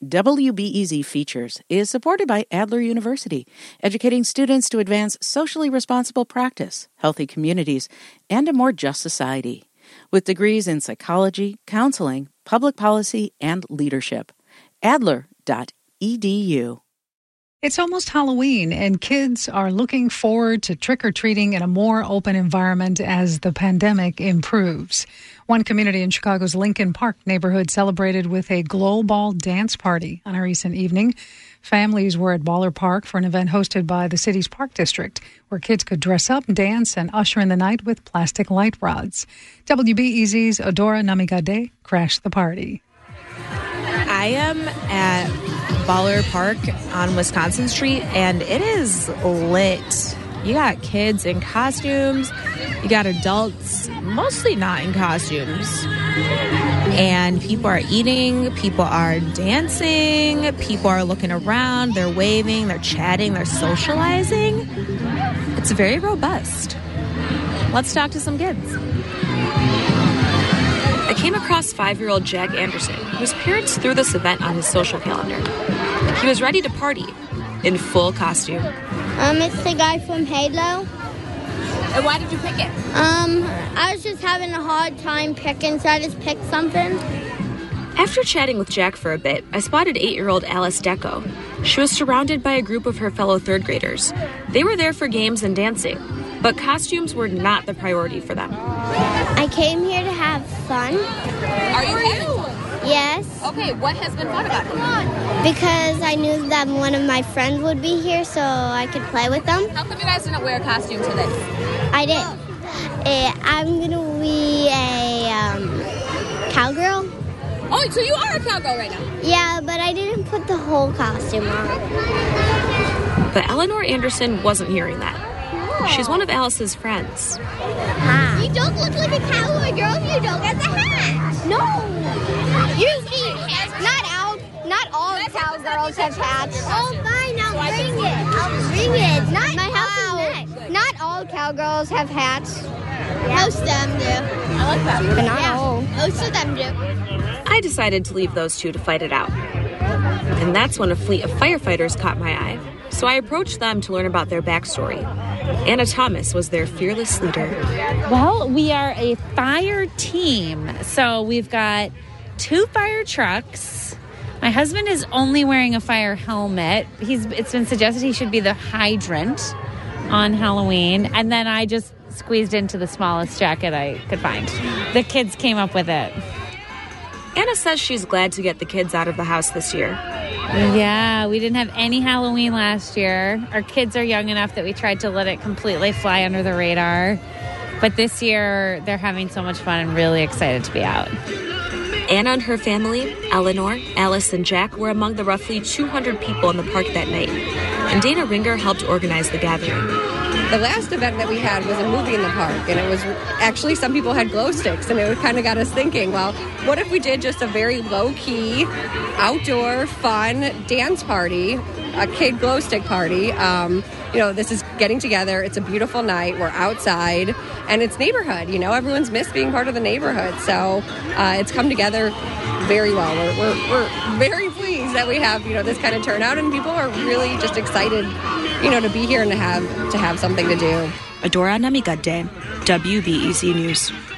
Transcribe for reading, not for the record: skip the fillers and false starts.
WBEZ Features is supported by Adler University, educating students to advance socially responsible practice, healthy communities, and a more just society. With degrees in psychology, counseling, public policy, and leadership. Adler.edu. It's almost Halloween, and kids are looking forward to trick-or-treating in a more open environment as the pandemic improves. One community in Chicago's Lincoln Park neighborhood celebrated with a glow ball dance party on a recent evening. Families were at Baller Park for an event hosted by the city's Park District, where kids could dress up, dance, and usher in the night with plastic light rods. WBEZ's Adora Namigade crashed the party. I am at Baller Park on Wisconsin Street, and it is lit. You got kids in costumes, you got adults mostly not in costumes, and people are eating, people are dancing, people are looking around, they're waving, they're chatting, they're socializing. It's very robust. Let's talk to some kids. I came across 5-year-old Jack Anderson, whose parents threw this event on his social calendar. He was ready to party, in full costume. It's the guy from Halo. And why did you pick it? I was just having a hard time picking, so I just picked something. After chatting with Jack for a bit, I spotted 8-year-old Alice Deco. She was surrounded by a group of her fellow third graders. They were there for games and dancing, but costumes were not the priority for them. I came here to have fun. Are you having fun? Yes. Okay, what has been fun about it? Because I knew that one of my friends would be here, so I could play with them. How come you guys didn't wear a costume today? I did. I'm going to be a cowgirl. Oh, so you are a cowgirl right now? Yeah, but I didn't put the whole costume on. But Eleanor Anderson wasn't hearing that. She's one of Alice's friends. You don't look like a cowboy girl if you don't get the hat. No. Not all cowgirls have hats. Oh, fine. I'll bring it. Not all cowgirls have hats. Yeah. Most of them do. I like that. But not all. Most of them do. I decided to leave those two to fight it out. And that's when a fleet of firefighters caught my eye. So I approached them to learn about their backstory. Anna Thomas was their fearless leader. Well, we are a fire team. So we've got 2 fire trucks. My husband is only wearing a fire helmet. It's been suggested he should be the hydrant on Halloween. And then I just squeezed into the smallest jacket I could find. The kids came up with it. Anna says she's glad to get the kids out of the house this year. Yeah, we didn't have any Halloween last year. Our kids are young enough that we tried to let it completely fly under the radar. But this year, they're having so much fun and really excited to be out. Anna and her family, Eleanor, Alice, and Jack, were among the roughly 200 people in the park that night. And Dana Ringer helped organize the gathering. The last event that we had was a movie in the park, and it was actually some people had glow sticks, and it kind of got us thinking, well, what if we did just a very low-key, outdoor, fun dance party, a kid glow stick party? This is getting together. It's a beautiful night. We're outside, and it's neighborhood. Everyone's missed being part of the neighborhood, so it's come together very well. We're very pleased that we have this kind of turnout, and people are really just excited to be here and to have something to do. Adora Namigade, WBEZ News.